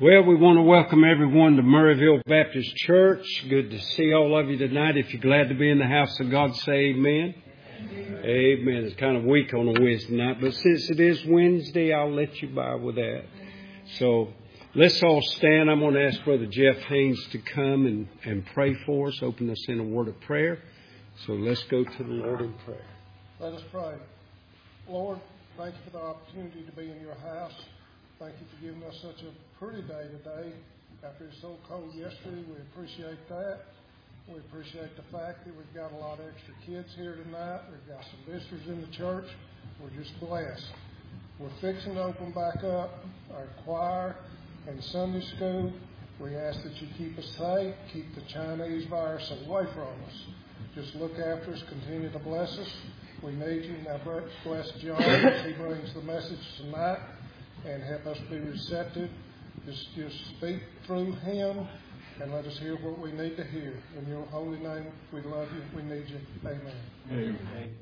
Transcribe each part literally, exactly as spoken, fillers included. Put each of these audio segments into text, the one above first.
Well, we want to welcome everyone to Murrayville Baptist Church. Good to see all of you tonight. If you're glad to be in the house of God, say amen. Amen. Amen. It's kind of weak on a Wednesday night, but since it is Wednesday, I'll let you by with that. So let's all stand. I'm going to ask Brother Jeff Haynes to come and, and pray for us, open us in a word of prayer. So let's go to the Lord in prayer. Let us pray. Lord, thank you for the opportunity to be in your house. Thank you for giving us such a pretty day today. After it's so cold yesterday, we appreciate that. We appreciate the fact that we've got a lot of extra kids here tonight. We've got some visitors in the church. We're just blessed. We're fixing to open back up our choir and Sunday school. We ask that you keep us safe, keep the Chinese virus away from us. Just look after us, continue to bless us. We need you. Now bless John as he brings the message tonight. And help us be receptive. Just, just speak through him and let us hear what we need to hear. In your holy name, we love you. We need you. Amen. Amen.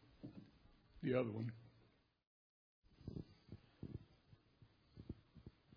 The other one.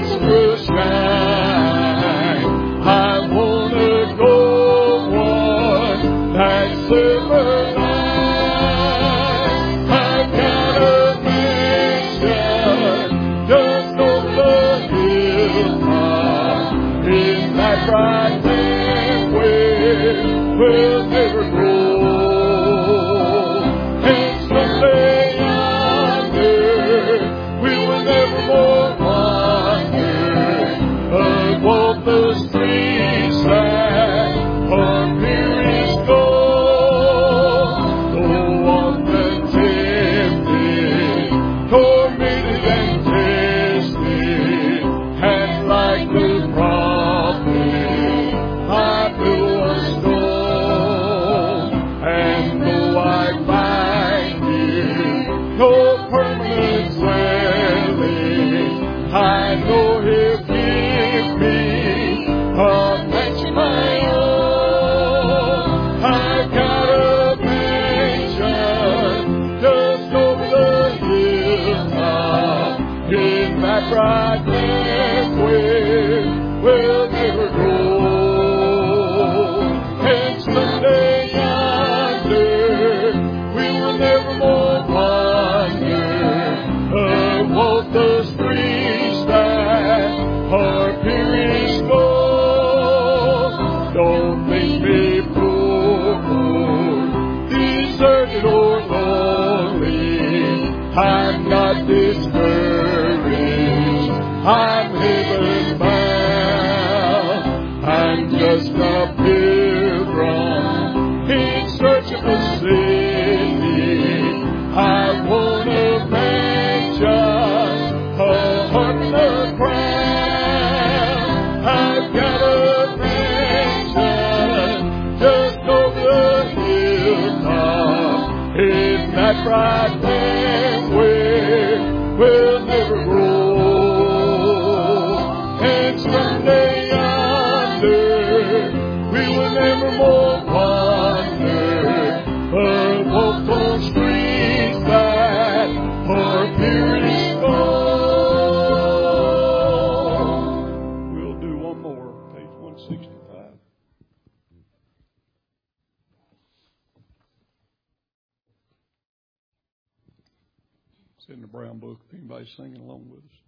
It's in the Brown Book if anybody's singing along with us.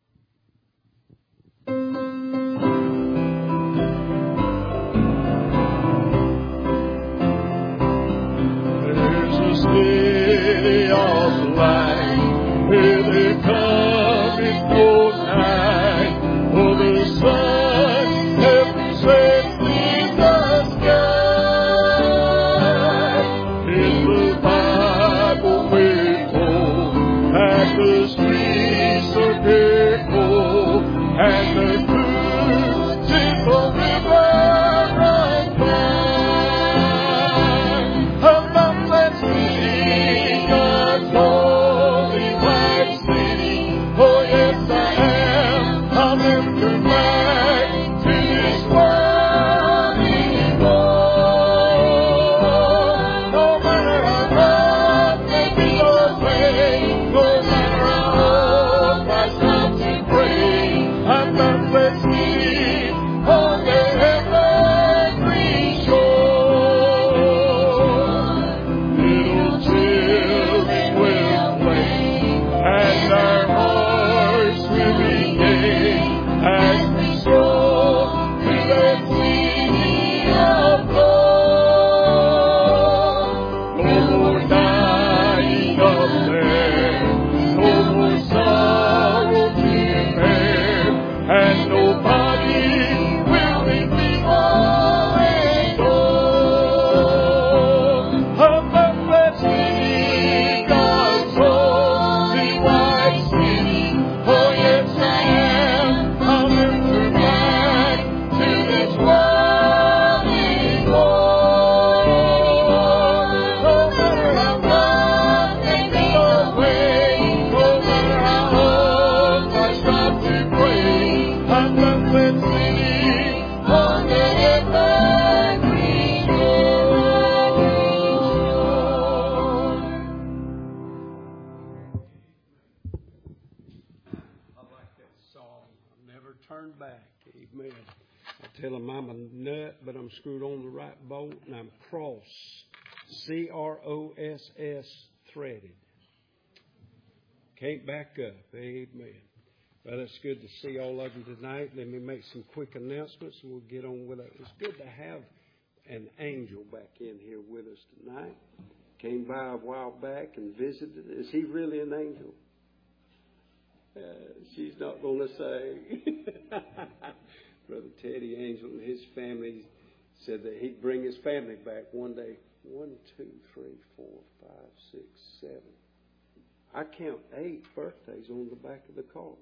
There's a city of light where they come in no night, for the sun never sets in the sky. In the Bible we're told that the streets are purple and the blues in the river run by. About that city, God's holy white city. Oh yes, I am. I'll never turn back to this world anymore. No matter how rough may be the way, no matter how old I stop to pray, I'm not that city on the heavenly shore. Little children will play, and our hearts will be gay as we stroll through that city of gold. No more dying up there, no more sorrow to bear, and nobody will make me all and all. About that city, God's holy white city. Oh yes, I am. I'll never turn back to this world anymore. No matter how rough may be the way, no matter how old I stop to pray, I'm Never turn back. Amen. I tell them I'm a nut, but I'm screwed on the right bolt, and I'm cross, C R O S S, threaded. Can't back up. Amen. Well, it's good to see all of you tonight. Let me make some quick announcements, and we'll get on with it. It's good to have an angel back in here with us tonight. Came by a while back and visited. Is he really an angel? Uh, she's not going to say. Brother Teddy Angel and his family said that he'd bring his family back one day. One, two, three, four, five, six, seven. I count eight birthdays on the back of the card.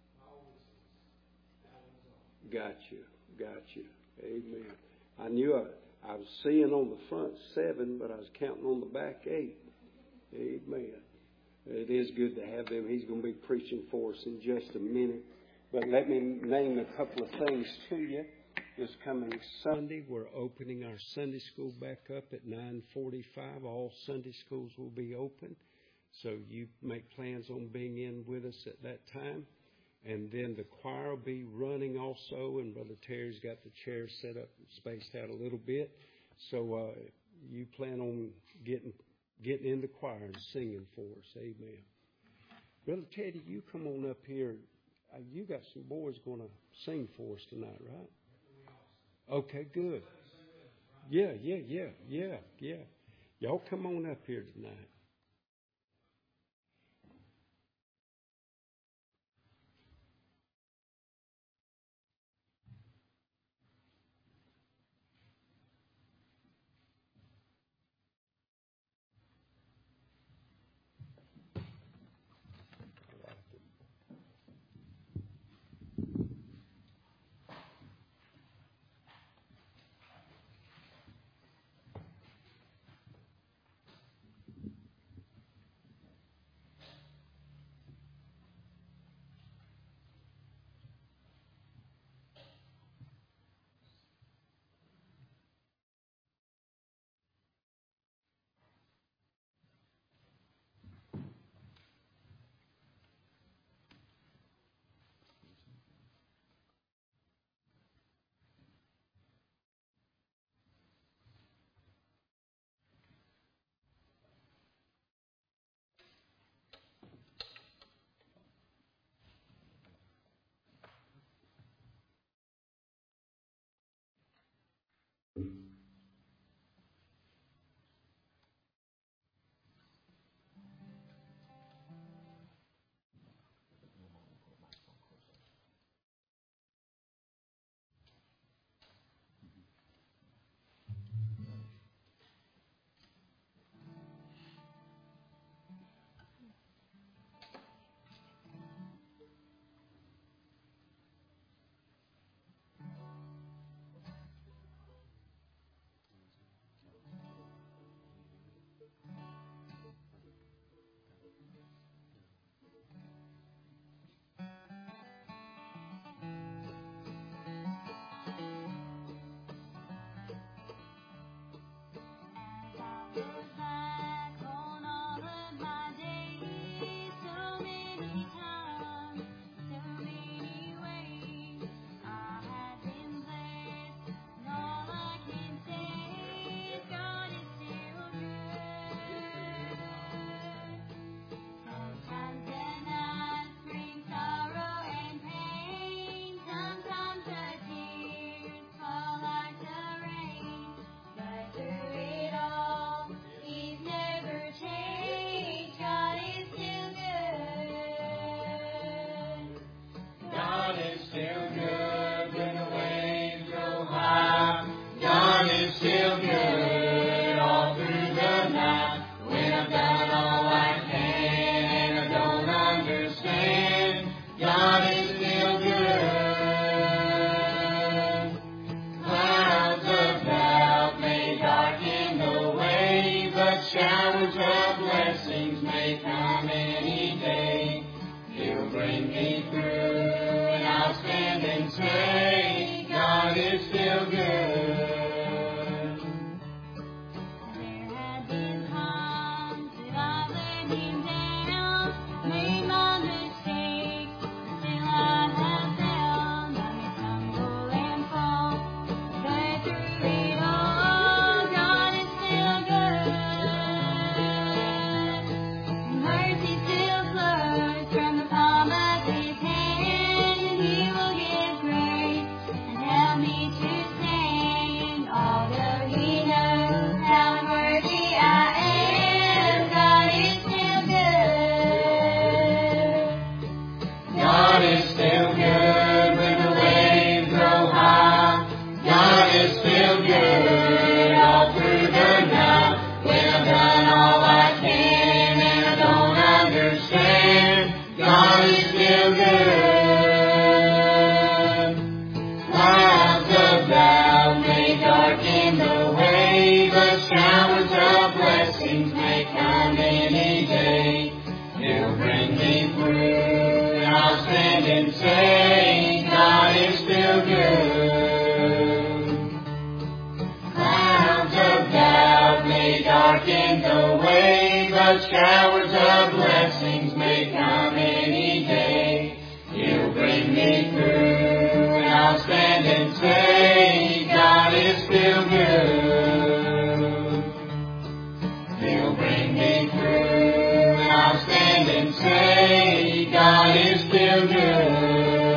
Got you. Got you. Amen. I knew I, I was seeing on the front seven, but I was counting on the back eight. Amen. It is good to have them. He's going to be preaching for us in just a minute. But let me name a couple of things to you. This coming Sunday, we're opening our Sunday school back up at nine forty-five. All Sunday schools will be open. So you make plans on being in with us at that time. And then the choir will be running also. And Brother Terry's got the chairs set up and spaced out a little bit. So uh, you plan on getting getting in the choir and singing for us. Amen. Brother Teddy, you come on up here. Uh, you got some boys going to sing for us tonight, right? Okay, good. Yeah, yeah, yeah, yeah, yeah. Y'all come on up here tonight. Made my mistakes, still I have felt but showers of blessings may come any day. He'll bring me through, and I'll stand and say, God is still good. He'll bring me through, and I'll stand and say, God is still good.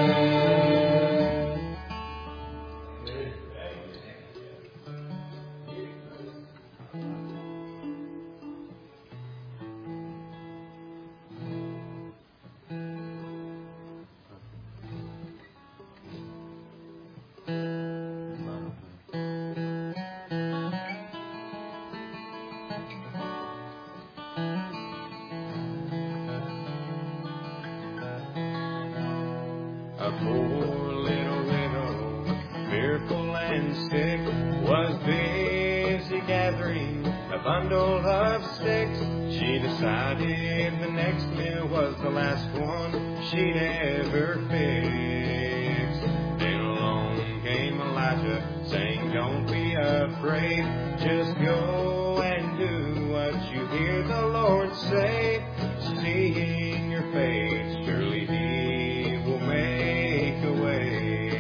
A poor little widow, fearful and sick, was busy gathering a bundle of sticks. She decided the next meal was the last one she'd ever fix. Then along came Elijah, saying, don't be afraid, just go and do what you hear the Lord say. Seeing your faith, surely He will make a way.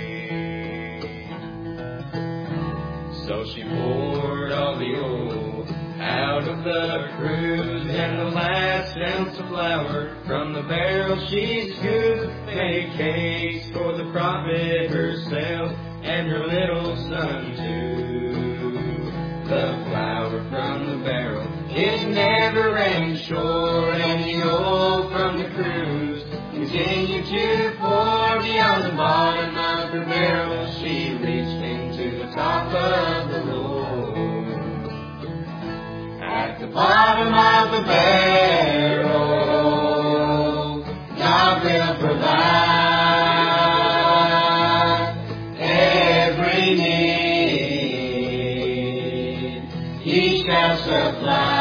So she poured all the oil out of the cruse, and the last ounce of flour from the barrel she scooped. Made cakes for the prophet herself and her little son too. The flour from the barrel, it never ran short, and the oil from the cruse continued to pour beyond the bottom of her barrel. She reached into the top of the Lord. At the bottom of the barrel, God will provide every need. He shall supply.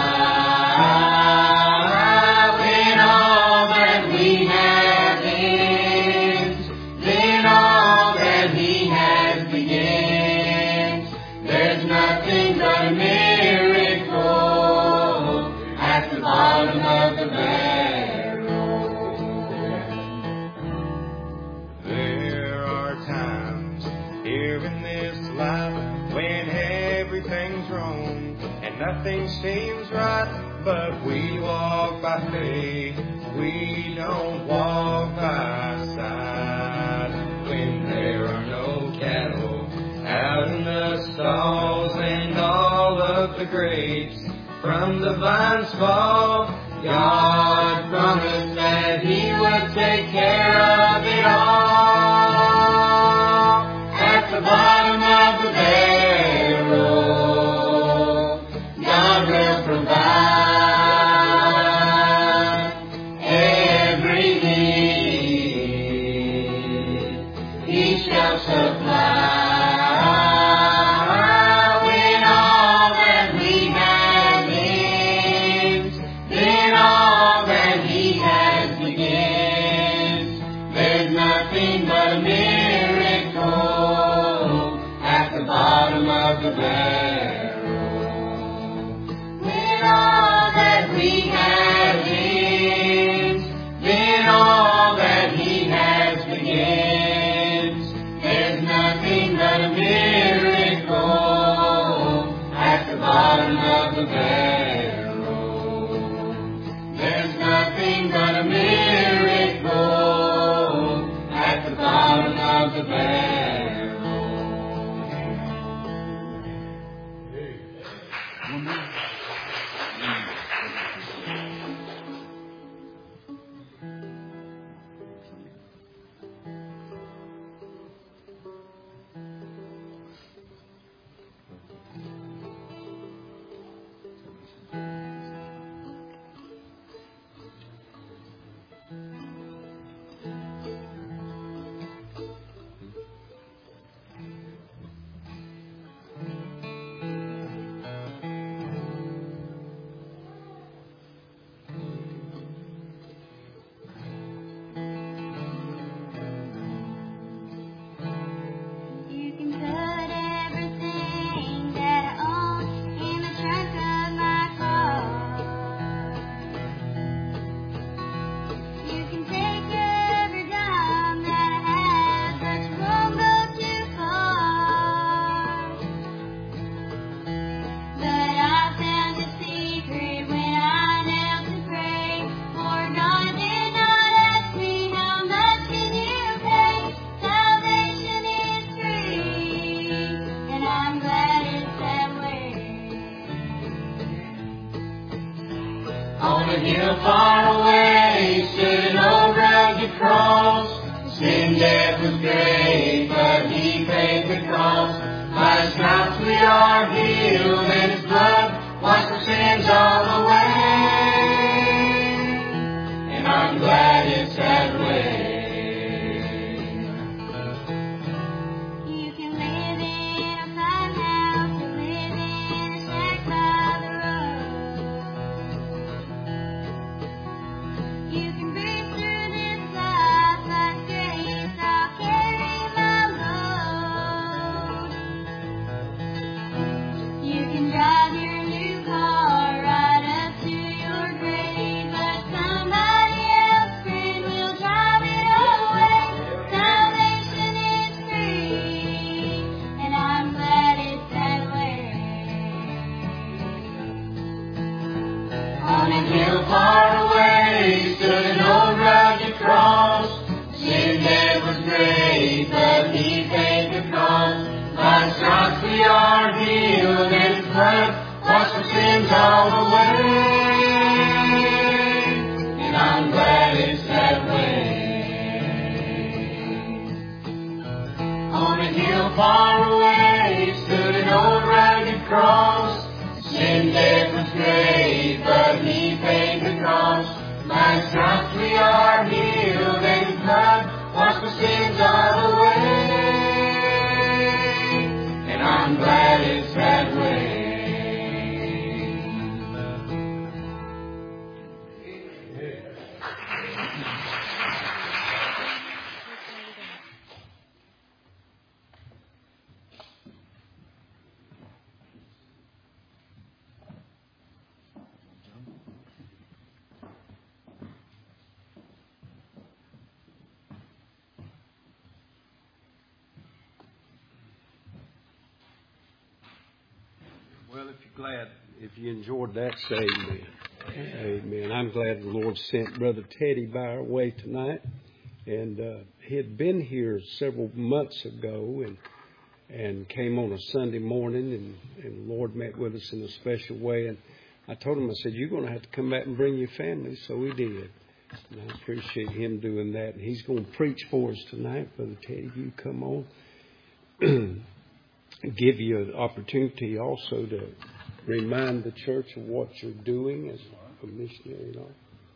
When all that we have ends, then all that He has begins. There's nothing but a miracle at the bottom of the barrel. There are times here in this life when everything's wrong and nothing seems right, but we walk by faith, we don't walk by sight. When there are no cattle out in the stalls and all of the grapes from the vines fall, God promised that He would take care of it all. At the bottom of the barrel, God will provide every need. He shall supply. When all that we have ends, then all that He has begins. There's nothing but a miracle at the bottom of the barrel. When all that we have ends, then all that He has begins. There's nothing but a miracle at the bottom of the barrel. There's nothing but a miracle at the bottom of the barrel. a hill far away stood an old rugged cross. Sin, death was great, but He paid the cost. By His stripes we are healed, and His blood washed our sins all away. And I'm glad it's that way. Far away stood an old rugged cross. Sin, death was great, but He paid the cost. By His stripes we are healed, and His blood washed our sins all away. And I'm glad it's that way. On a hill far away stood an old rugged cross. Sin, death was great, but He paid the cost. By His stripes we are healed, and His blood washed the sins all away. And I'm glad it's that way. Well, if you're glad, if you enjoyed that, say amen. Amen. I'm glad the Lord sent Brother Teddy by our way tonight. And uh, he had been here several months ago and and came on a Sunday morning, and, and the Lord met with us in a special way. And I told him, I said, you're going to have to come back and bring your family. So he did. And I appreciate him doing that. And he's going to preach for us tonight. Brother Teddy, you come on. Give you an opportunity also to remind the church of what you're doing as a missionary and all.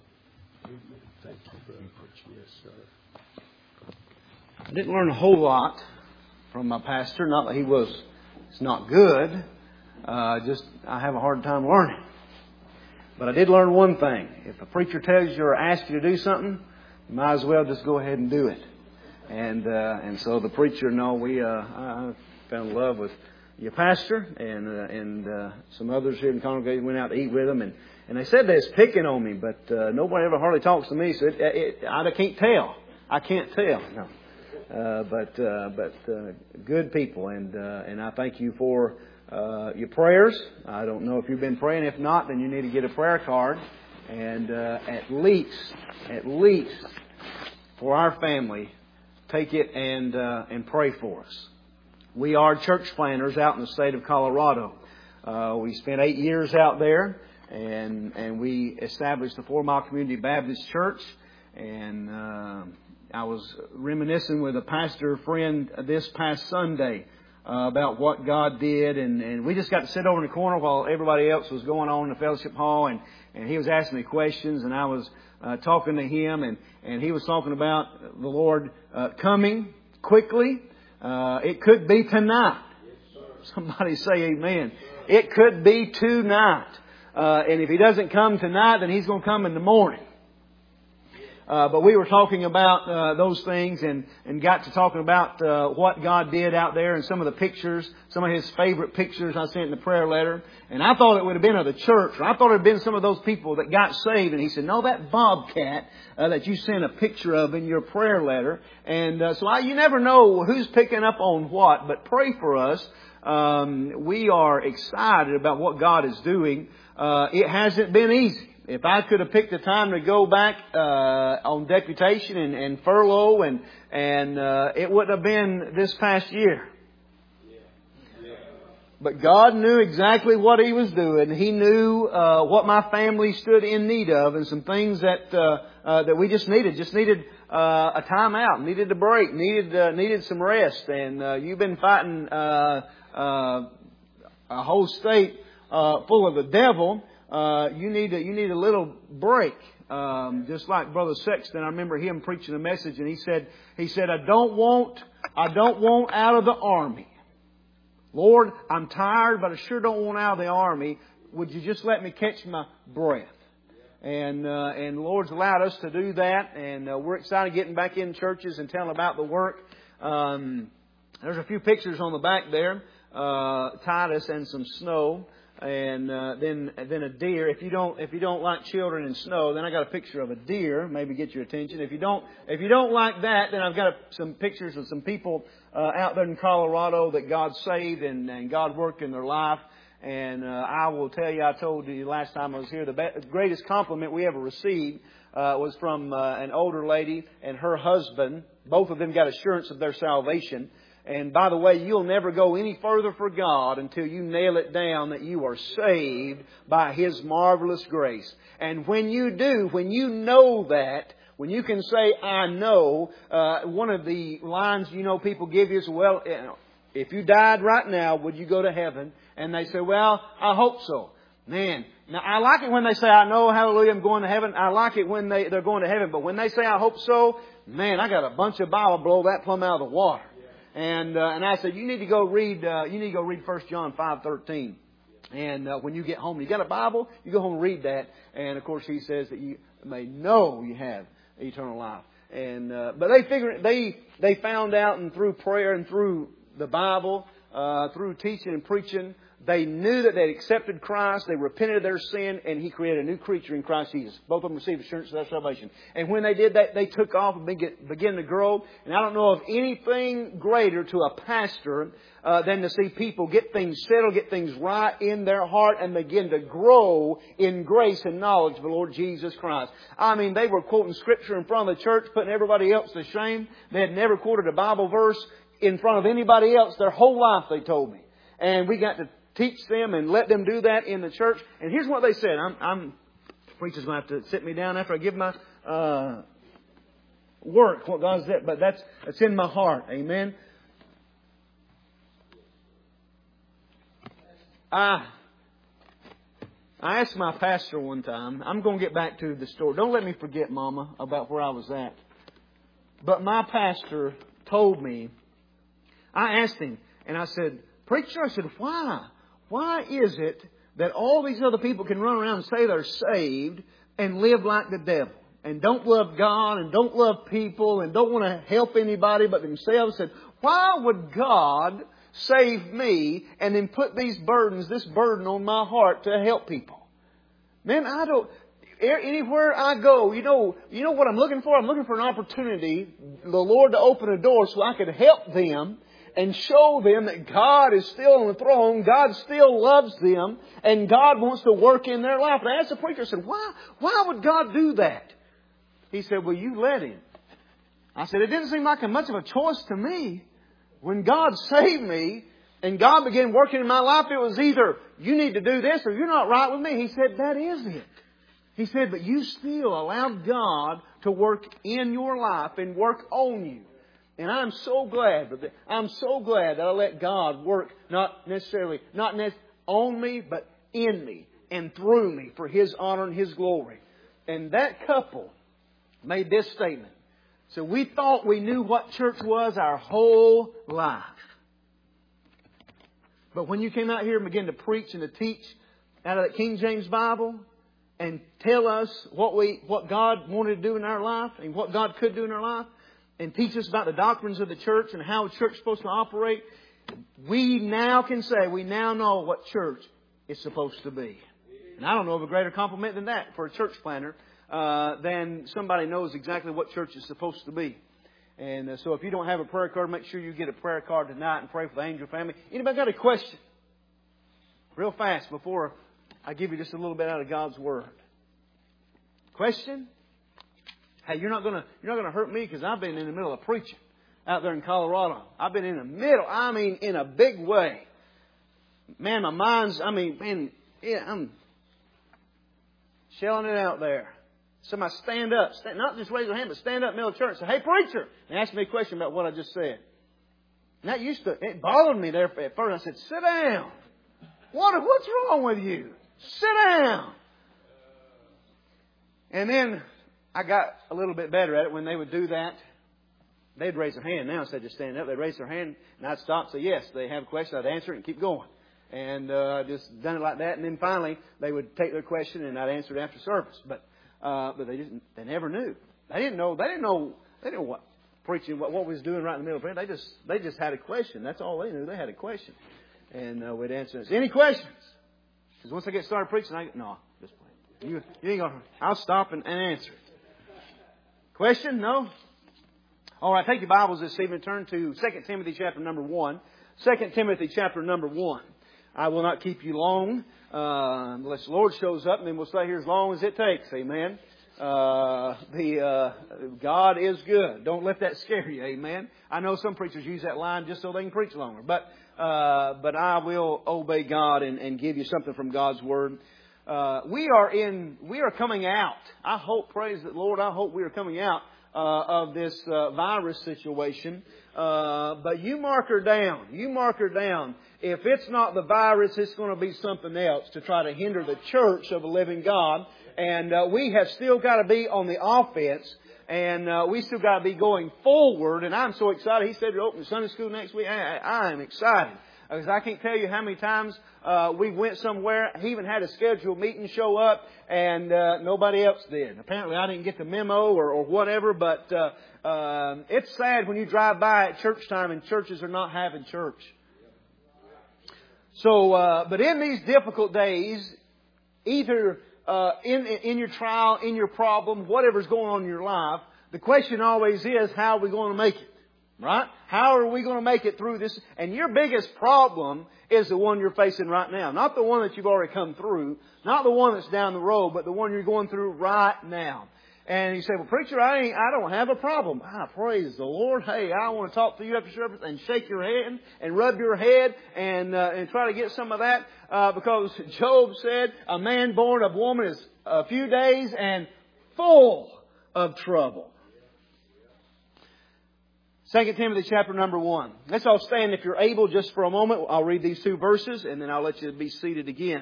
Thank you, Brother. Yes, sir. I didn't learn a whole lot from my pastor. Not that he was, it's not good. Uh, just, I have a hard time learning. But I did learn one thing. If a preacher tells you or asks you to do something, you might as well just go ahead and do it. And, uh, and so the preacher, no, we, uh, I, fell in love with your pastor and uh, and uh, some others here in the congregation. Went out to eat with them, and, and they said they was picking on me, but uh, nobody ever hardly talks to me, so it, it, I can't tell. I can't tell. No, uh, but uh, but uh, good people, and uh, and I thank you for uh, your prayers. I don't know if you've been praying. If not, then you need to get a prayer card, and uh, at least at least for our family, take it and uh, and pray for us. We are church planters out in the state of Colorado. Uh, we spent eight years out there, and and we established the Four Mile Community Baptist Church. And uh, I was reminiscing with a pastor friend this past Sunday uh, about what God did, and, and we just got to sit over in the corner while everybody else was going on in the fellowship hall, and, and he was asking me questions, and I was uh, talking to him, and, and he was talking about the Lord uh, coming quickly. Uh, it could be tonight. Somebody say amen. It could be tonight. Uh, and if He doesn't come tonight, then He's going to come in the morning. Uh, but we were talking about uh, those things and, and got to talking about uh, what God did out there and some of the pictures, some of His favorite pictures I sent in the prayer letter. And I thought it would have been of the church. Or I thought it would have been some of those people that got saved. And he said, no, that bobcat uh, that you sent a picture of in your prayer letter. And uh, so I, you never know who's picking up on what, but pray for us. Um, we are excited about what God is doing. Uh, it hasn't been easy. If I could have picked a time to go back uh, on deputation and, and furlough, and and uh, it wouldn't have been this past year. But God knew exactly what He was doing. He knew uh, what my family stood in need of, and some things that uh, uh, that we just needed. Just needed uh, a time out, needed a break, needed uh, needed some rest. And uh, you've been fighting uh, uh, a whole state uh, full of the devil. Uh, you need a, you need a little break. Um, just like Brother Sexton, I remember him preaching a message, and he said he said I don't want I don't want out of the army. Lord, I'm tired, but I sure don't want out of the army. Would you just let me catch my breath? And uh, and the Lord's allowed us to do that, and uh, we're excited getting back in churches and telling about the work. Um, there's a few pictures on the back there, uh, Titus and some snow, and uh, then then a deer. If you don't if you don't like children and snow, then I got a picture of a deer, maybe get your attention. If you don't if you don't like that, then I've got some pictures of some people uh, out there in Colorado that God saved and, and God worked in their life. And uh, I will tell you, I told you last time I was here, the be- greatest compliment we ever received uh, was from uh, an older lady and her husband. Both of them got assurance of their salvation. And by the way, you'll never go any further for God until you nail it down that you are saved by His marvelous grace. And when you do, when you know that, when you can say, I know, uh, one of the lines you know people give you is, well, you know, if you died right now, would you go to heaven? And they say, well, I hope so. Man, now I like it when they say, I know, hallelujah, I'm going to heaven. I like it when they, they're going to heaven. But when they say, I hope so, man, I got a bunch of Bible blow that plumb out of the water. And uh, and I said, you need to go read. Uh, you need to go read First John five thirteen. And uh, when you get home, you got a Bible. You go home and read that. And of course, he says that you may know you have eternal life. And uh, but they figured they they found out, and through prayer and through the Bible, uh, through teaching and preaching, they knew that they accepted Christ, they repented of their sin, and He created a new creature in Christ Jesus. Both of them received assurance of their salvation. And when they did that, they took off and began to grow. And I don't know of anything greater to a pastor uh, than to see people get things settled, get things right in their heart, and begin to grow in grace and knowledge of the Lord Jesus Christ. I mean, they were quoting Scripture in front of the church, putting everybody else to shame. They had never quoted a Bible verse in front of anybody else their whole life, they told me. And we got to teach them and let them do that in the church. And here's what they said. I'm, I'm the preacher's going to have to sit me down after I give my uh, work, what God said. But that's, that's in my heart. Amen. I, I asked my pastor one time, I'm going to get back to the story. Don't let me forget, Mama, about where I was at. But my pastor told me, I asked him, and I said, Preacher, I said, why? Why is it that all these other people can run around and say they're saved and live like the devil and don't love God and don't love people and don't want to help anybody but themselves? I said, why would God save me and then put these burdens, this burden on my heart to help people? Man, I don't... Anywhere I go, you know, you know what I'm looking for? I'm looking for an opportunity, the Lord to open a door so I could help them and show them that God is still on the throne, God still loves them, and God wants to work in their life. And I asked the preacher, I said, why, why would God do that? He said, well, you let Him. I said, it didn't seem like a much of a choice to me. When God saved me and God began working in my life, it was either you need to do this or you're not right with me. He said, that is it. He said, but you still allowed God to work in your life and work on you. And I'm so glad, that I'm so glad that I let God work not necessarily, not necessarily on me, but in me and through me for His honor and His glory. And that couple made this statement. So we thought we knew what church was our whole life. But when you came out here and began to preach and to teach out of that King James Bible and tell us what we, what God wanted to do in our life and what God could do in our life, and teach us about the doctrines of the church and how the church is supposed to operate, we now can say, we now know what church is supposed to be. And I don't know of a greater compliment than that for a church planter, uh, than somebody knows exactly what church is supposed to be. And uh, so if you don't have a prayer card, make sure you get a prayer card tonight and pray for the Angel family. Anybody got a question? Real fast before I give you just a little bit out of God's Word. Question? Hey, you're not gonna you're not gonna hurt me because I've been in the middle of preaching out there in Colorado. I've been in the middle. I mean, in a big way. man, my mind's, I mean, man, yeah, I'm shelling it out there. Somebody stand up, stand, not just raise their hand, but stand up in the middle of church and say, hey, preacher, and ask me a question about what I just said. And that used to, it bothered me there at first. I said, sit down. What, what's wrong with you? Sit down. And then I got a little bit better at it. When they would do that, they'd raise their hand. Now instead of just standing up, they'd raise their hand, and I'd stop and say, yes, they have a question. I'd answer it and keep going. And uh, just done it like that. And then finally, they would take their question, and I'd answer it after service. But uh, but they didn't. They never knew. They didn't know. They didn't know. They didn't know what preaching, what, what we was doing right in the middle of prayer. They just they just had a question. That's all they knew. They had a question, and uh, we'd answer it. Any questions? Because once I get started preaching, I no, just play. You you ain't gonna. I'll stop and, and answer it. Question? No. All right. Take your Bibles this evening. Turn to Second Timothy chapter number one. Second Timothy chapter number one. I will not keep you long uh, unless the Lord shows up, and then we'll stay here as long as it takes. Amen. Uh, the uh, God is good. Don't let that scare you. Amen. I know some preachers use that line just so they can preach longer, but uh, but I will obey God and, and give you something from God's Word. Uh, we are in. We are coming out. I hope, praise the Lord. I hope we are coming out uh, of this uh, virus situation. Uh, but you mark her down. You mark her down. If it's not the virus, it's going to be something else to try to hinder the church of the living God. And uh, we have still got to be on the offense. And uh, we still got to be going forward. And I'm so excited. He said to open Sunday school next week. I, I am excited. Because I can't tell you how many times uh, we went somewhere. He even had a scheduled meeting show up, and uh, nobody else did. Apparently, I didn't get the memo or, or whatever. But uh, uh, it's sad when you drive by at church time and churches are not having church. So, uh, but in these difficult days, either uh, in in your trial, in your problem, whatever's going on in your life, the question always is, how are we going to make it? Right? How are we going to make it through this? And your biggest problem is the one you're facing right now. Not the one that you've already come through. Not the one that's down the road, but the one you're going through right now. And you say, well, preacher, I ain't, I don't have a problem. Ah, praise the Lord. Hey, I want to talk to you after service and shake your hand and rub your head and, uh, and try to get some of that. Uh, because Job said, a man born of woman is a few days and full of trouble. Second Timothy chapter number one. Let's all stand if you're able just for a moment. I'll read these two verses and then I'll let you be seated again.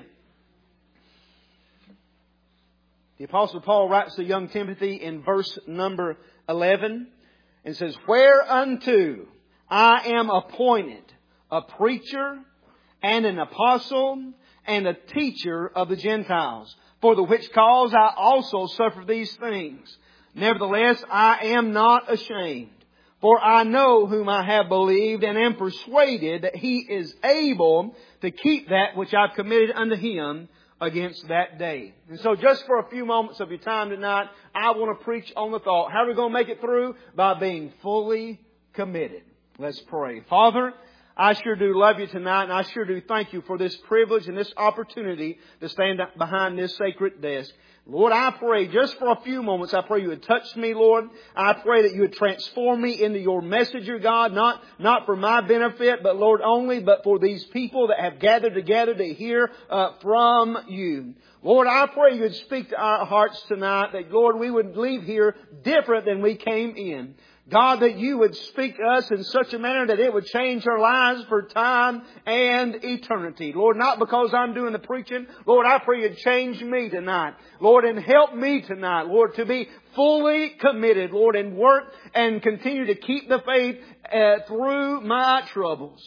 The Apostle Paul writes to young Timothy in verse number eleven and says, whereunto I am appointed a preacher and an apostle and a teacher of the Gentiles, for the which cause I also suffer these things. Nevertheless, I am not ashamed. For I know whom I have believed and am persuaded that He is able to keep that which I've committed unto Him against that day. And so just for a few moments of your time tonight, I want to preach on the thought, how are we going to make it through? By being fully committed. Let's pray. Father, I sure do love you tonight, and I sure do thank you for this privilege and this opportunity to stand behind this sacred desk. Lord, I pray just for a few moments, I pray you would touch me, Lord. I pray that you would transform me into your messenger, God, not, not for my benefit, but Lord, only, but for these people that have gathered together to hear uh, from you. Lord, I pray you would speak to our hearts tonight, that Lord, we would leave here different than we came in. God, that you would speak to us in such a manner that it would change our lives for time and eternity. Lord, not because I'm doing the preaching. Lord, I pray you'd change me tonight. Lord, and help me tonight, Lord, to be fully committed, Lord, and work and continue to keep the faith uh, through my troubles.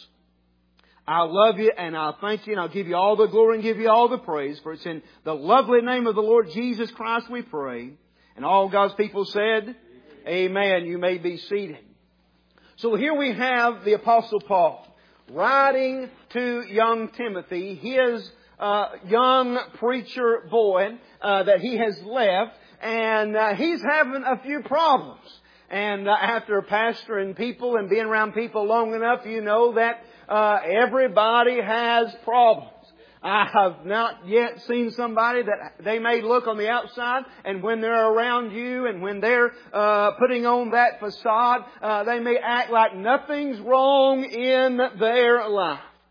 I love you and I'll thank you and I'll give you all the glory and give you all the praise. For it's in the lovely name of the Lord Jesus Christ we pray. And all God's people said, amen. You may be seated. So here we have the Apostle Paul writing to young Timothy, his uh, young preacher boy uh, that he has left. And uh, he's having a few problems. And uh, after pastoring people and being around people long enough, you know that uh, everybody has problems. I have not yet seen somebody that they may look on the outside, and when they're around you and when they're uh, putting on that facade, uh, they may act like nothing's wrong in their life.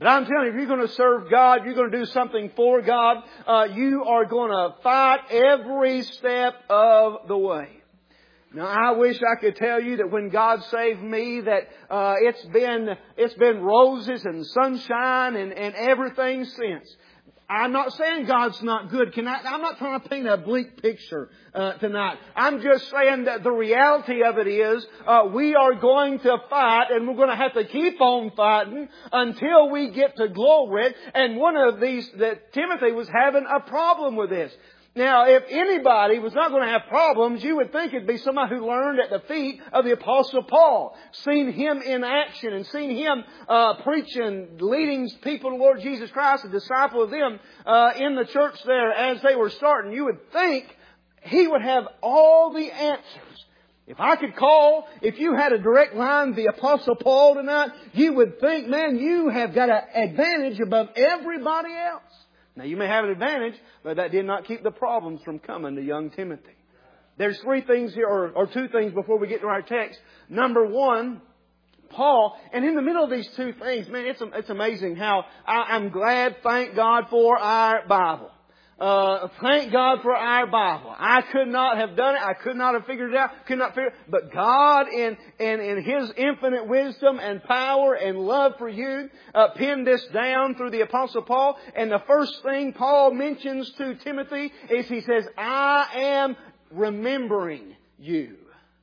But I'm telling you, if you're going to serve God, you're going to do something for God, uh, you are going to fight every step of the way. Now, I wish I could tell you that when God saved me, that uh, it's been it's been roses and sunshine and, and everything since. I'm not saying God's not good. Can I, I'm not trying to paint a bleak picture uh, tonight. I'm just saying that the reality of it is uh, we are going to fight, and we're going to have to keep on fighting until we get to glory. And one of these, that Timothy was having a problem with this. Now, if anybody was not going to have problems, you would think it'd be somebody who learned at the feet of the Apostle Paul, seen him in action and seen him uh, preaching, leading people to Lord Jesus Christ, a disciple of them uh, in the church there as they were starting. You would think he would have all the answers. If I could call, if you had a direct line to the Apostle Paul tonight, you would think, man, you have got an advantage above everybody else. Now, you may have an advantage, but that did not keep the problems from coming to young Timothy. There's three things here, or, or two things before we get to our text. Number one, Paul, and in the middle of these two things, man, it's it's amazing how I, I'm glad, thank God for our Bible. Uh, thank God for our Bible. I could not have done it. I could not have figured it out. Could not figure it out. But God, in, in, in His infinite wisdom and power and love for you, uh, penned this down through the Apostle Paul. And the first thing Paul mentions to Timothy is he says, I am remembering you.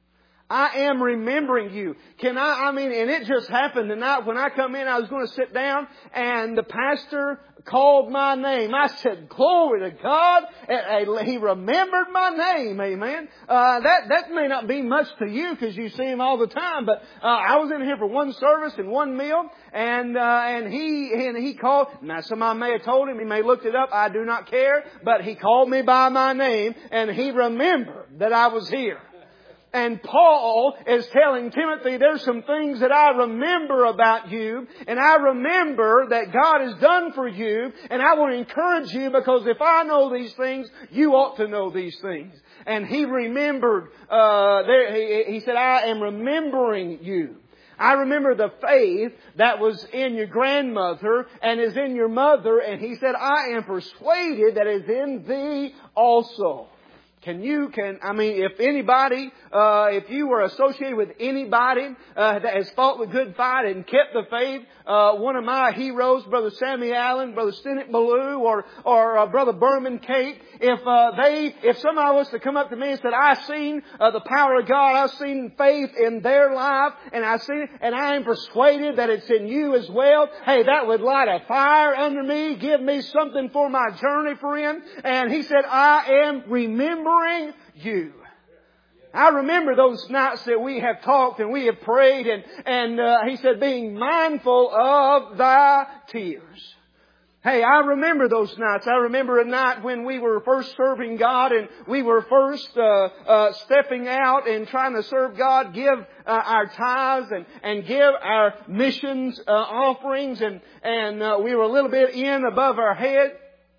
I am remembering you. Can I, I mean, and it just happened tonight when I come in, I was going to sit down and the pastor called my name. I said, glory to God. And he remembered my name. Amen. Uh, that, that may not be much to you because you see him all the time, but, uh, I was in here for one service and one meal and, uh, and he, and he called. Now somebody may have told him, he may have looked it up. I do not care, but he called me by my name and he remembered that I was here. And Paul is telling Timothy, there's some things that I remember about you, and I remember that God has done for you, and I want to encourage you because if I know these things, you ought to know these things. And he remembered, uh, there, he, he said, I am remembering you. I remember the faith that was in your grandmother and is in your mother, and he said, I am persuaded that is in thee also. Can you, can, I mean, if anybody, uh, if you were associated with anybody, uh, that has fought the good fight and kept the faith, uh, one of my heroes, Brother Sammy Allen, Brother Stennett Ballou, or, or, uh, Brother Berman Kate, if, uh, they, if somebody was to come up to me and said, I've seen, uh, the power of God, I've seen faith in their life, and I've seen it, and I am persuaded that it's in you as well, hey, that would light a fire under me, give me something for my journey, friend. And he said, I am remembering you. I remember those nights that we have talked and we have prayed and, and uh, he said, being mindful of thy tears. Hey, I remember those nights. I remember a night when we were first serving God and we were first uh, uh, stepping out and trying to serve God, give uh, our tithes and, and give our missions uh, offerings, and, and uh, we were a little bit in above our head.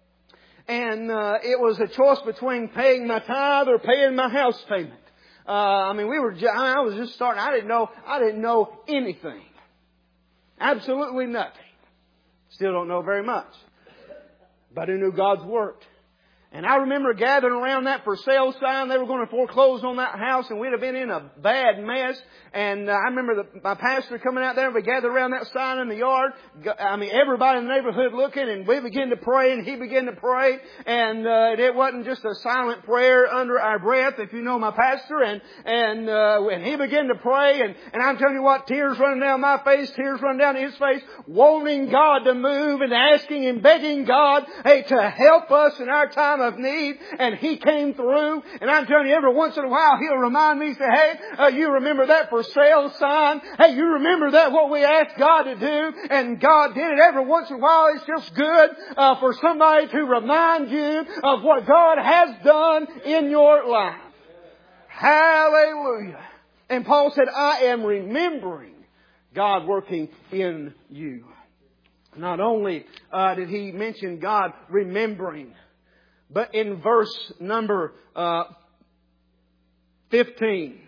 And uh, it was a choice between paying my tithe or paying my house payment. Uh, I mean, we were. I was just starting. I didn't know. I didn't know anything. Absolutely nothing. Still don't know very much. But I knew God's work. And I remember gathering around that for sale sign. They were going to foreclose on that house, and we'd have been in a bad mess. And uh, I remember the, my pastor coming out there, and we gathered around that sign in the yard. I mean, everybody in the neighborhood looking, and we began to pray, and he began to pray. And uh, it wasn't just a silent prayer under our breath, if you know my pastor. And and uh, and he began to pray, and, and I'm telling you what, tears running down my face, tears running down his face, wanting God to move and asking and begging God, hey, to help us in our time of need. And He came through. And I'm telling you, every once in a while He'll remind me, say, hey, uh, you remember that for sale sign? Hey, you remember that what we asked God to do? And God did it. Every once in a while it's just good uh, for somebody to remind you of what God has done in your life. Hallelujah. And Paul said, I am remembering God working in you. Not only uh, did he mention God remembering, but in verse number uh, fifteen,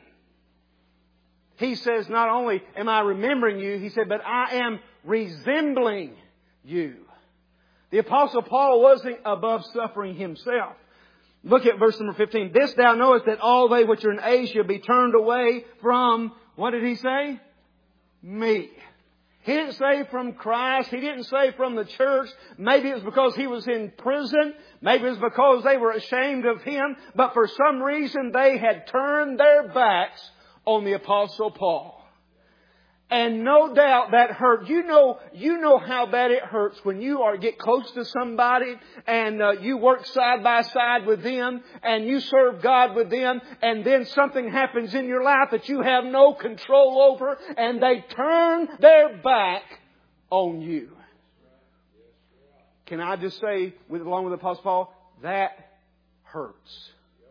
he says, not only am I remembering you, he said, but I am resembling you. The Apostle Paul wasn't above suffering himself. Look at verse number fifteen. This thou knowest, that all they which are in Asia be turned away from, what did he say? Me. He didn't say from Christ. He didn't say from the church. Maybe it was because he was in prison. Maybe it was because they were ashamed of him. But for some reason they had turned their backs on the Apostle Paul. And no doubt that hurt. You know, you know how bad it hurts when you are get close to somebody and uh, you work side by side with them and you serve God with them, and then something happens in your life that you have no control over, and they turn their back on you. Can I just say, with along with Apostle Paul, that hurts.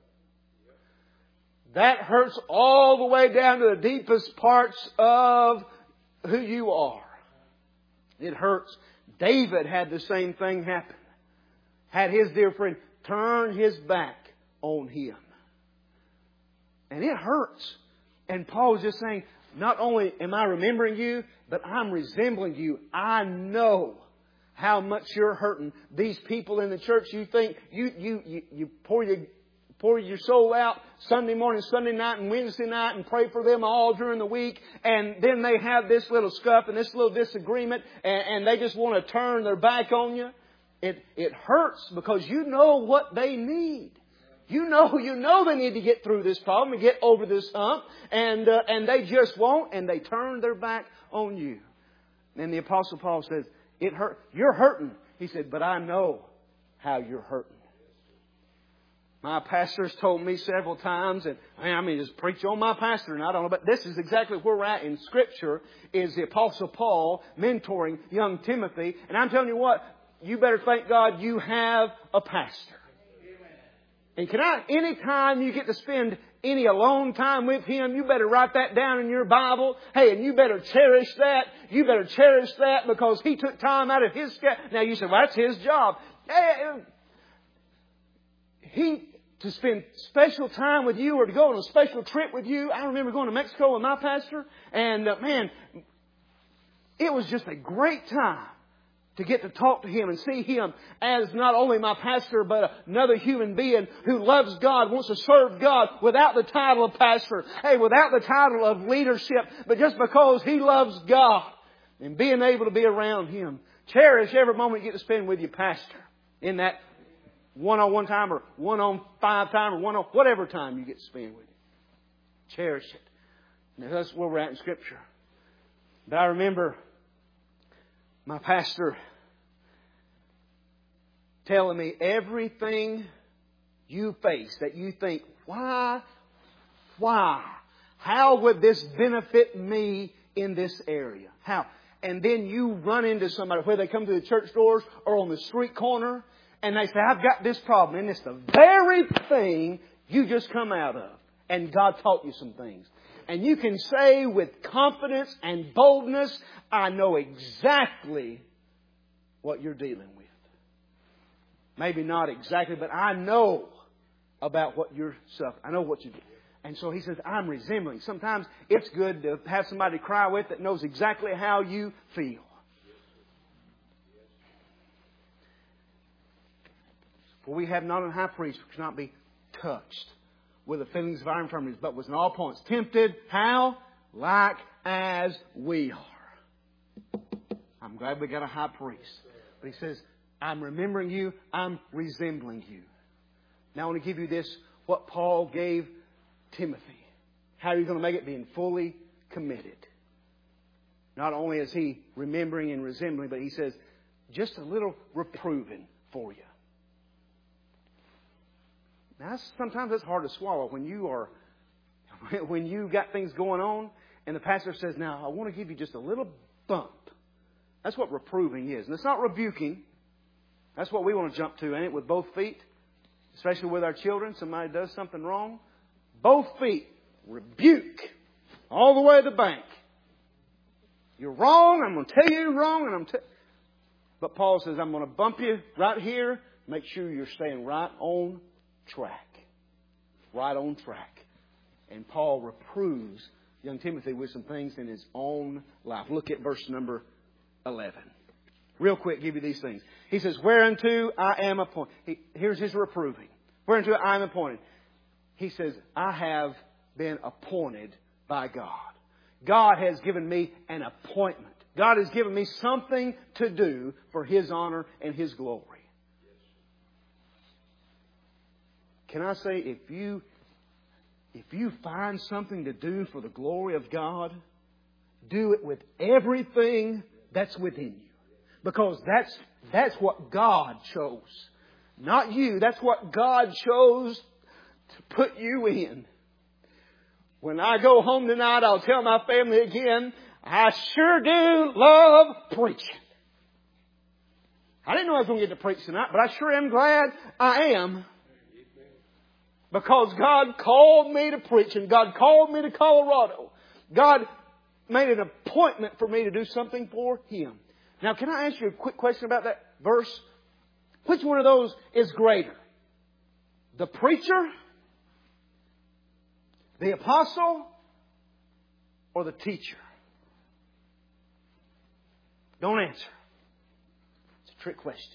That hurts all the way down to the deepest parts of who you are. It hurts. David had the same thing happen. Had his dear friend turn his back on him. And it hurts. And Paul was just saying, not only am I remembering you, but I'm resembling you. I know how much you're hurting. These people in the church, you think, you, you, you, you pour your Pour your soul out Sunday morning, Sunday night, and Wednesday night, and pray for them all during the week. And then they have this little scuff and this little disagreement, and, and they just want to turn their back on you. It it hurts because you know what they need. You know, you know they need to get through this problem and get over this hump, and uh, and they just won't, and they turn their back on you. And the Apostle Paul says, "It hurt. You're hurting." He said, "But I know how you're hurting." My pastor's told me several times, and I mean, just preach on my pastor, and I don't know, but this is exactly where we're at in Scripture, is the Apostle Paul mentoring young Timothy. And I'm telling you what, you better thank God you have a pastor. And can I, any time you get to spend any alone time with him, you better write that down in your Bible. Hey, and you better cherish that. You better cherish that because he took time out of his schedule. Now you say, well, that's his job. He, to spend special time with you or to go on a special trip with you. I remember going to Mexico with my pastor, and uh, man, it was just a great time to get to talk to him and see him as not only my pastor, but another human being who loves God, wants to serve God without the title of pastor. Hey, without the title of leadership, but just because he loves God and being able to be around him. Cherish every moment you get to spend with your pastor in that one-on-one time or one-on-five time or one-on whatever time you get to spend with him. Cherish it. Now, that's where we're at in Scripture. But I remember my pastor telling me everything you face that you think, why, why, how would this benefit me in this area? How? And then you run into somebody, whether they come to the church doors or on the street corner, and they say, I've got this problem. And it's the very thing you just come out of. And God taught you some things. And you can say with confidence and boldness, I know exactly what you're dealing with. Maybe not exactly, but I know about what you're suffering. I know what you do. And so he says, I'm resembling. Sometimes it's good to have somebody to cry with that knows exactly how you feel. For we have not a high priest who cannot be touched with the feelings of our infirmities, but was in all points tempted. How? Like as we are. I'm glad we got a high priest. But he says, I'm remembering you. I'm resembling you. Now I want to give you this, what Paul gave Timothy. How are you going to make it? Being fully committed. Not only is he remembering and resembling, but he says, just a little reproving for you. Now, sometimes it's hard to swallow when you are, when you got things going on, and the pastor says, "Now, I want to give you just a little bump." That's what reproving is, and it's not rebuking. That's what we want to jump to, ain't it? With both feet, especially with our children. Somebody does something wrong, both feet rebuke all the way to the bank. You're wrong. I'm going to tell you you're wrong, and I'm. T-. But Paul says, "I'm going to bump you right here. Make sure you're staying right on track. Right on track." And Paul reproves young Timothy with some things in his own life. Look at verse number eleven. real quick, give you these things. He says, whereunto I am appointed. He, here's his reproving. Whereunto I am appointed. He says, I have been appointed by God. God has given me an appointment. God has given me something to do for His honor and His glory. Can I say, if you, if you find something to do for the glory of God, do it with everything that's within you. Because that's, that's what God chose. Not you. That's what God chose to put you in. When I go home tonight, I'll tell my family again, I sure do love preaching. I didn't know I was going to get to preach tonight, but I sure am glad I am. Because God called me to preach, and God called me to Colorado. God made an appointment for me to do something for Him. Now, can I ask you a quick question about that verse? Which one of those is greater? The preacher? The apostle? Or the teacher? Don't answer. It's a trick question.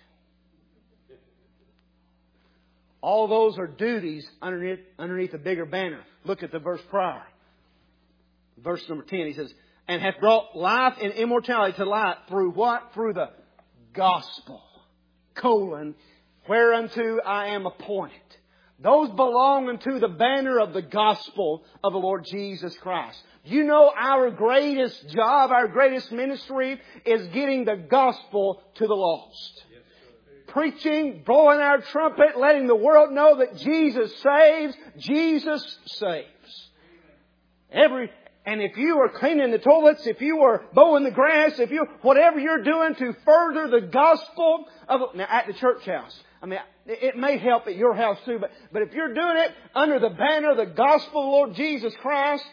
All those are duties underneath, underneath a bigger banner. Look at the verse prior. Verse number ten, he says, and hath brought life and immortality to light through what? Through the gospel. Colon, whereunto I am appointed. Those belong unto the banner of the gospel of the Lord Jesus Christ. You know our greatest job, our greatest ministry is getting the gospel to the lost. Yes, preaching, blowing our trumpet, letting the world know that Jesus saves, Jesus saves. Every, and if you are cleaning the toilets, if you are mowing the grass, if you, whatever you're doing to further the gospel of, now at the church house. I mean, it may help at your house too, but, but if you're doing it under the banner of the gospel of the Lord Jesus Christ,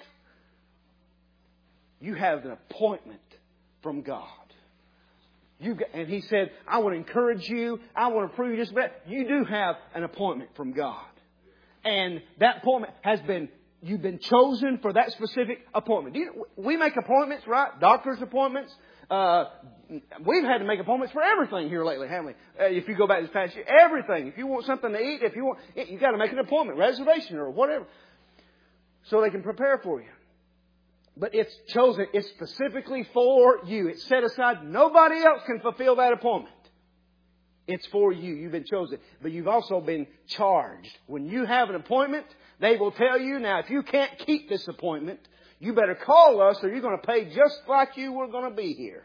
you have an appointment from God. You, and He said, I want to encourage you. I want to prove you just that. You do have an appointment from God. And that appointment has been, you've been chosen for that specific appointment. Do you, we make appointments, right? Doctor's appointments. Uh, we've had to make appointments for everything here lately, haven't we? Uh, if you go back this past year, everything. If you want something to eat, if you want, you got to make an appointment, reservation or whatever. So they can prepare for you. But it's chosen, it's specifically for you. It's set aside. Nobody else can fulfill that appointment. It's for you. You've been chosen. But you've also been charged. When you have an appointment, they will tell you, now if you can't keep this appointment, you better call us or you're going to pay just like you were going to be here.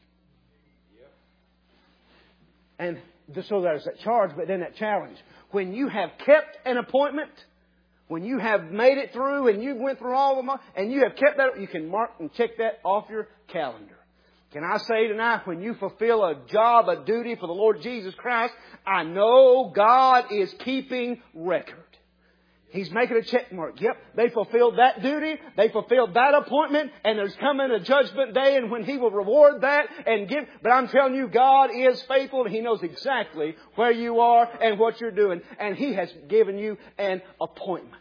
And so there's that charge, but then that challenge. When you have kept an appointment, when you have made it through and you went through all of them and you have kept that, you can mark and check that off your calendar. Can I say tonight, when you fulfill a job, a duty for the Lord Jesus Christ, I know God is keeping record. He's making a check mark. Yep, they fulfilled that duty. They fulfilled that appointment. And there's coming a judgment day and when He will reward that and give. But I'm telling you, God is faithful and He knows exactly where you are and what you're doing. And He has given you an appointment.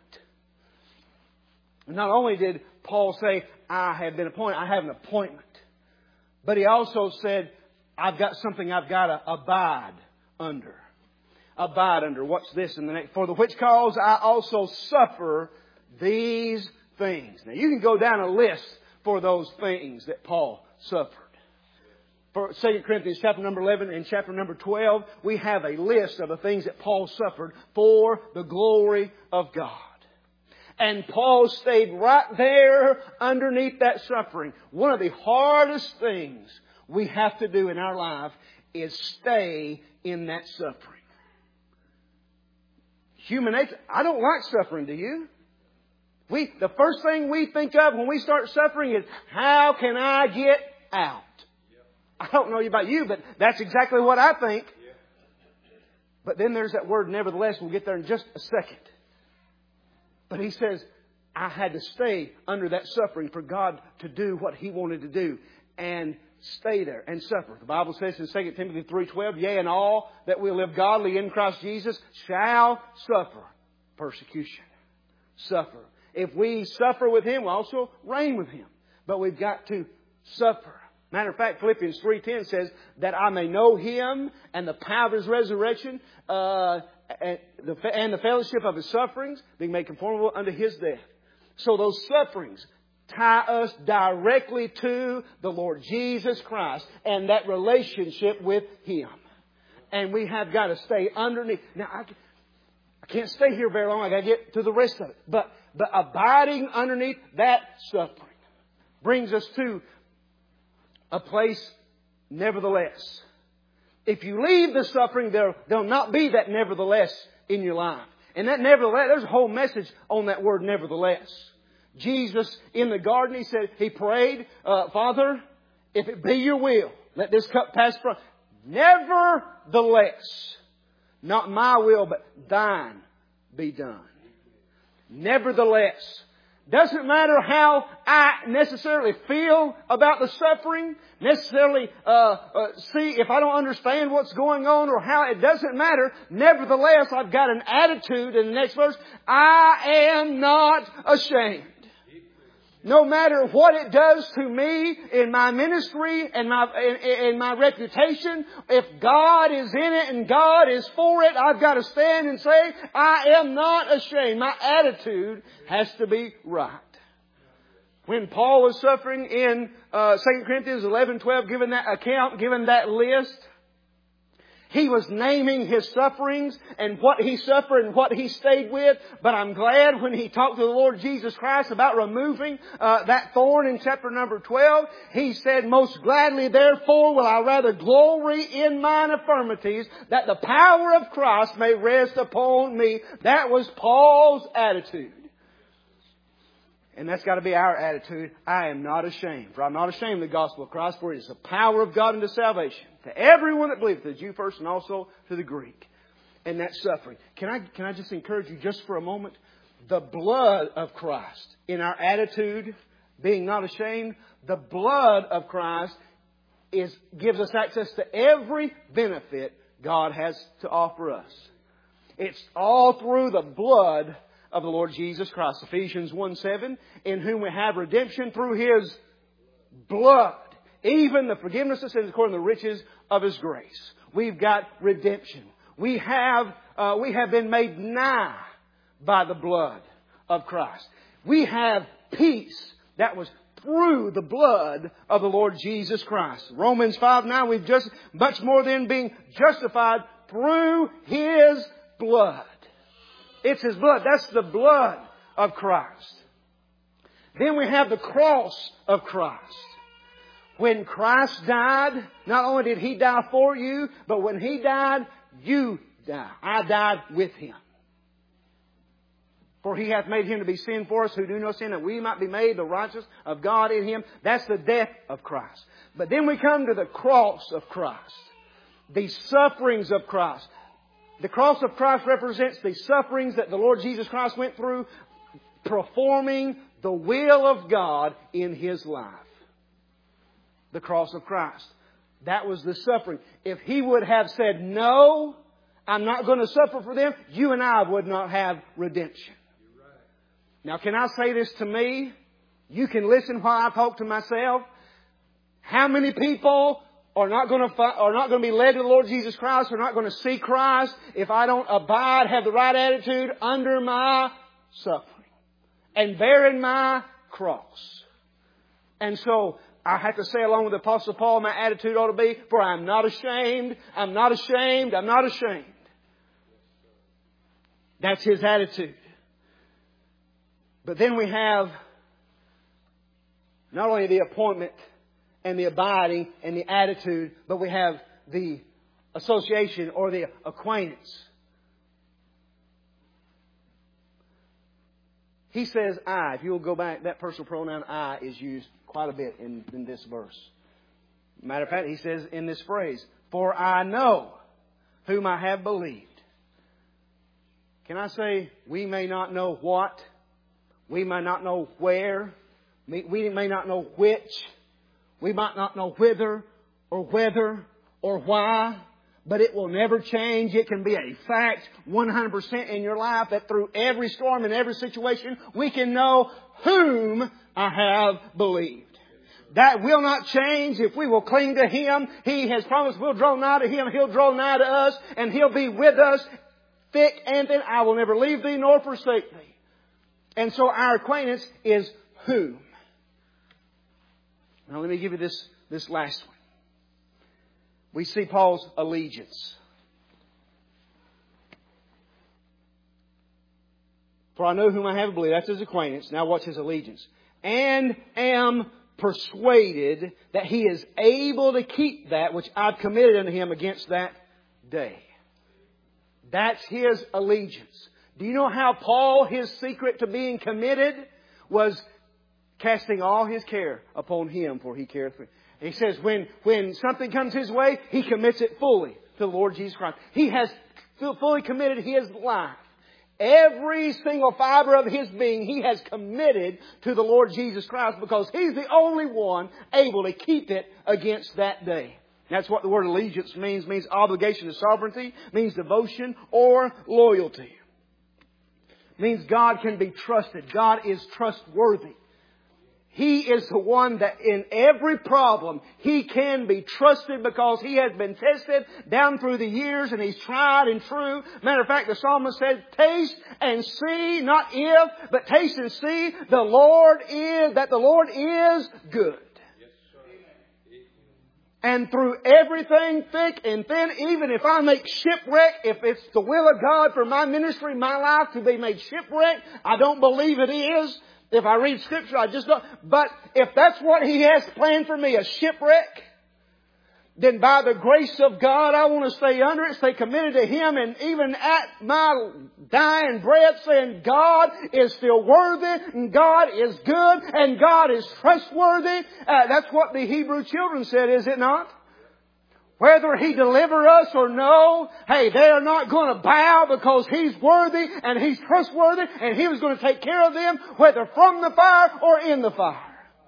Not only did Paul say, I have been appointed, I have an appointment. But he also said, I've got something I've got to abide under. Abide under. What's this in the next? For the which cause I also suffer these things. Now you can go down a list for those things that Paul suffered. For Second Corinthians chapter number eleven and chapter number twelve, we have a list of the things that Paul suffered for the glory of God. And Paul stayed right there underneath that suffering. One of the hardest things we have to do in our life is stay in that suffering. Human nature. I don't like suffering, do you? We, the first thing we think of when we start suffering is, how can I get out? I don't know about you, but that's exactly what I think. But then there's that word, nevertheless. We'll get there in just a second. But he says, I had to stay under that suffering for God to do what He wanted to do. And stay there and suffer. The Bible says in Second Timothy three twelve, yea, and all that will live godly in Christ Jesus shall suffer persecution. Suffer. If we suffer with Him, we also reign with Him. But we've got to suffer. Matter of fact, Philippians three ten says that I may know Him and the power of His resurrection, uh, and, the, and the fellowship of His sufferings, being made conformable unto His death. So those sufferings tie us directly to the Lord Jesus Christ and that relationship with Him. And we have got to stay underneath. Now, I, I can't stay here very long. I got to get to the rest of it. But, but abiding underneath that suffering brings us to a place, nevertheless. If you leave the suffering, there, there'll not be that nevertheless in your life. And that nevertheless, there's a whole message on that word nevertheless. Jesus in the garden, He said, He prayed, uh, Father, if it be Your will, let this cup pass from. Nevertheless, not my will, but Thine be done. Nevertheless, doesn't matter how I necessarily feel about the suffering, necessarily uh, uh, see if I don't understand what's going on or how, it doesn't matter. Nevertheless, I've got an attitude in the next verse. I am not ashamed. No matter what it does to me in my ministry and my in, in my reputation, if God is in it and God is for it, I've got to stand and say, I am not ashamed. My attitude has to be right. When Paul was suffering in uh, Second Corinthians eleven twelve, given that account, given that list, he was naming his sufferings and what he suffered and what he stayed with. But I'm glad when he talked to the Lord Jesus Christ about removing uh, that thorn in chapter number twelve, he said, most gladly therefore will I rather glory in mine infirmities, that the power of Christ may rest upon me. That was Paul's attitude. And that's got to be our attitude. I am not ashamed. For I'm not ashamed of the gospel of Christ, for it is the power of God unto salvation to everyone that believeth, the Jew first and also to the Greek. And that suffering. Can I, can I just encourage you just for a moment? The blood of Christ in our attitude, being not ashamed, the blood of Christ is, gives us access to every benefit God has to offer us. It's all through the blood of the Lord Jesus Christ. Ephesians one seven, in whom we have redemption through His blood, even the forgiveness of sins according to the riches of His grace. We've got redemption. We have, uh, we have been made nigh by the blood of Christ. We have peace that was through the blood of the Lord Jesus Christ. Romans five nine, we've just much more than being justified through His blood. It's His blood. That's the blood of Christ. Then we have the cross of Christ. When Christ died, not only did He die for you, but when He died, you died. I died with Him. For He hath made Him to be sin for us who do no sin, that we might be made the righteousness of God in Him. That's the death of Christ. But then we come to the cross of Christ. The sufferings of Christ. The cross of Christ represents the sufferings that the Lord Jesus Christ went through performing the will of God in His life. The cross of Christ. That was the suffering. If He would have said, no, I'm not going to suffer for them, you and I would not have redemption. Now, can I say this to me? You can listen while I talk to myself. How many people are not going to are not going to be led to the Lord Jesus Christ, are not going to see Christ if I don't abide, have the right attitude under my suffering and bearing my cross? And so I have to say along with the Apostle Paul, my attitude ought to be, for I'm not ashamed, I'm not ashamed, I'm not ashamed. That's his attitude. But then we have not only the appointment and the abiding and the attitude, but we have the association or the acquaintance. He says I. If you'll go back, that personal pronoun I is used quite a bit in, in this verse. Matter of fact, he says in this phrase, for I know whom I have believed. Can I say, we may not know what, we may not know where, we may not know which, we might not know whither or whether or why, but it will never change. It can be a fact one hundred percent in your life that through every storm and every situation, we can know whom I have believed. That will not change if we will cling to Him. He has promised we'll draw nigh to Him. He'll draw nigh to us. And He'll be with us thick and thin. I will never leave thee nor forsake thee. And so our acquaintance is whom? Now let me give you this, this last one. We see Paul's allegiance. For I know whom I have believed. That's his acquaintance. Now watch his allegiance. And am persuaded that he is able to keep that which I've committed unto him against that day. That's his allegiance. Do you know how Paul, his secret to being committed was casting all his care upon Him, for He careth for him. He says when, when something comes his way, he commits it fully to the Lord Jesus Christ. He has fully committed his life. Every single fiber of his being, he has committed to the Lord Jesus Christ because He's the only one able to keep it against that day. That's what the word allegiance means. It means obligation to sovereignty, means devotion or loyalty. It means God can be trusted. God is trustworthy. He is the one that in every problem He can be trusted because He has been tested down through the years and He's tried and true. Matter of fact, the psalmist said, taste and see, not if, but taste and see the Lord is, that the Lord is good. And through everything thick and thin, even if I make shipwreck, if it's the will of God for my ministry, my life to be made shipwreck, I don't believe it is. If I read Scripture, I just don't. But if that's what He has planned for me, a shipwreck, then by the grace of God, I want to stay under it, stay committed to Him, and even at my dying breath saying, God is still worthy, and God is good, and God is trustworthy. Uh, that's what the Hebrew children said, is it not? Whether He deliver us or no, hey, they are not going to bow because He's worthy and He's trustworthy and He was going to take care of them, whether from the fire or in the fire.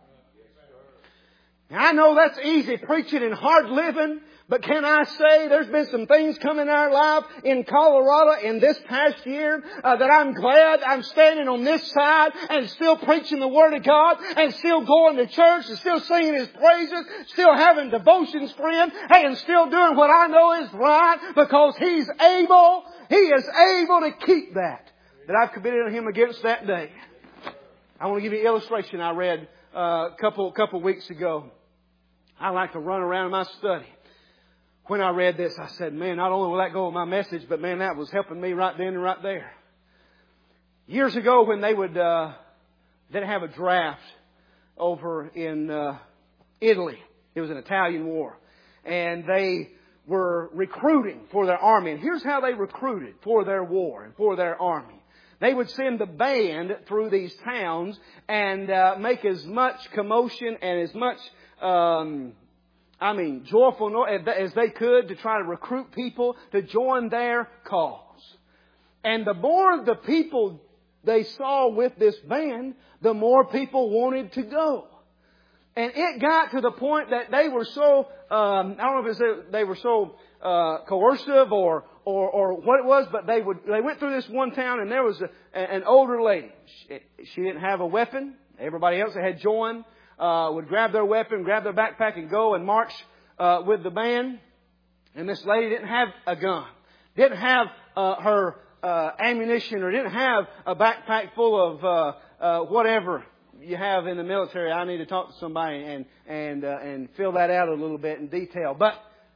Now, I know that's easy preaching and hard living, but can I say there's been some things come in our life in Colorado in this past year uh, that I'm glad I'm standing on this side and still preaching the Word of God and still going to church and still singing His praises, still having devotions for Him, hey, and still doing what I know is right because He's able, He is able to keep that, that I've committed to Him against that day. I want to give you an illustration I read uh, a couple, couple weeks ago. I like to run around in my study. When I read this, I said, man, not only will that go with my message, but man, that was helping me right then and right there. Years ago when they would, uh, they'd have a draft over in, uh, Italy. It was an Italian war. And they were recruiting for their army. And here's how they recruited for their war and for their army. They would send the band through these towns and, uh, make as much commotion and as much, um, I mean, joyful as they could to try to recruit people to join their cause. And the more the people they saw with this band, the more people wanted to go. And it got to the point that they were so, um, I don't know if it's they were so uh, coercive or, or or what it was, but they would they went through this one town and there was a, an older lady. She, she didn't have a weapon. Everybody else that had joined Uh, would grab their weapon, grab their backpack and go and march uh, with the band. And this lady didn't have a gun, didn't have uh, her uh, ammunition, or didn't have a backpack full of uh, uh, whatever you have in the military. I need to talk to somebody and and uh, and fill that out a little bit in detail. But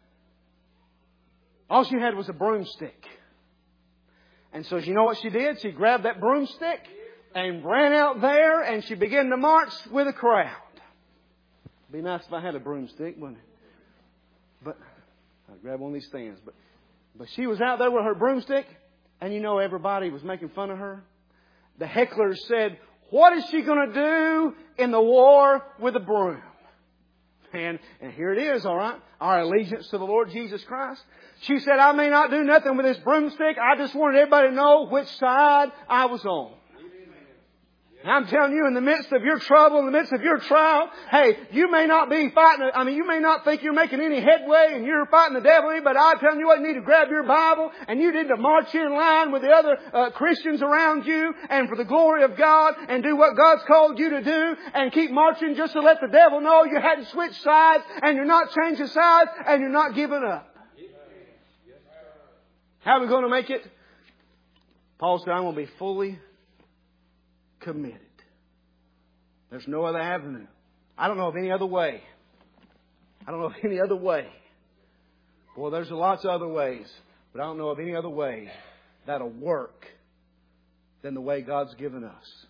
all she had was a broomstick. And so you know what she did? She grabbed that broomstick and ran out there, and she began to march with a crowd. It'd be nice if I had a broomstick, wouldn't it? But I'd grab one of these stands. But but she was out there with her broomstick, and you know everybody was making fun of her. The hecklers said, "What is she going to do in the war with a broom?" And and here it is, all right, our allegiance to the Lord Jesus Christ. She said, "I may not do nothing with this broomstick. I just wanted everybody to know which side I was on." And I'm telling you, in the midst of your trouble, in the midst of your trial, hey, you may not be fighting, I mean, you may not think you're making any headway and you're fighting the devil, but I'm telling you what, you need to grab your Bible and you need to march in line with the other uh, Christians around you and for the glory of God and do what God's called you to do and keep marching just to let the devil know you hadn't switched sides and you're not changing sides and you're not giving up. How are we going to make it? Paul said, I'm going to be fully committed. There's no other avenue. I don't know of any other way. I don't know of any other way. Boy, there's lots of other ways, but I don't know of any other way that'll work than the way God's given us.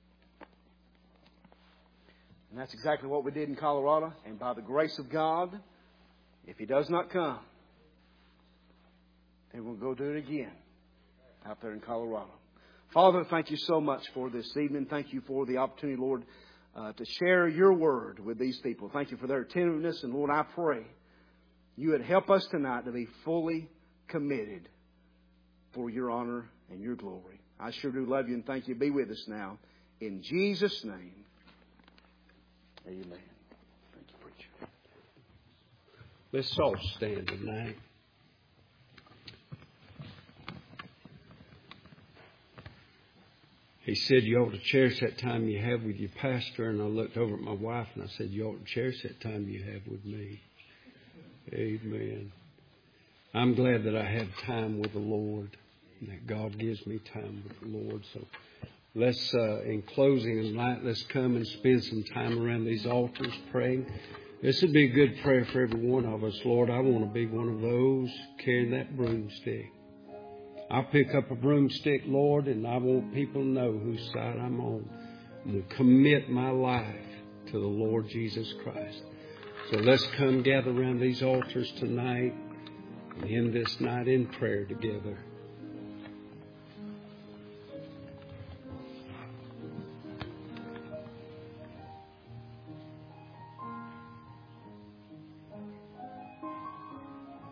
And that's exactly what we did in Colorado. And by the grace of God, if He does not come, then we'll go do it again out there in Colorado. Father, thank you so much for this evening. Thank you for the opportunity, Lord, uh, to share your word with these people. Thank you for their attentiveness. And Lord, I pray you would help us tonight to be fully committed for your honor and your glory. I sure do love you and thank you. Be with us now. In Jesus' name, amen. Thank you, preacher. Let's all stand tonight. He said, you ought to cherish that time you have with your pastor. And I looked over at my wife and I said, you ought to cherish that time you have with me. Amen. I'm glad that I have time with the Lord and that God gives me time with the Lord. So let's, uh, in closing tonight, let's come and spend some time around these altars praying. This would be a good prayer for every one of us. Lord, I want to be one of those carrying that broomstick. I'll pick up a broomstick, Lord, and I want people to know whose side I'm on. I'm going to commit my life to the Lord Jesus Christ. So let's come gather around these altars tonight and end this night in prayer together.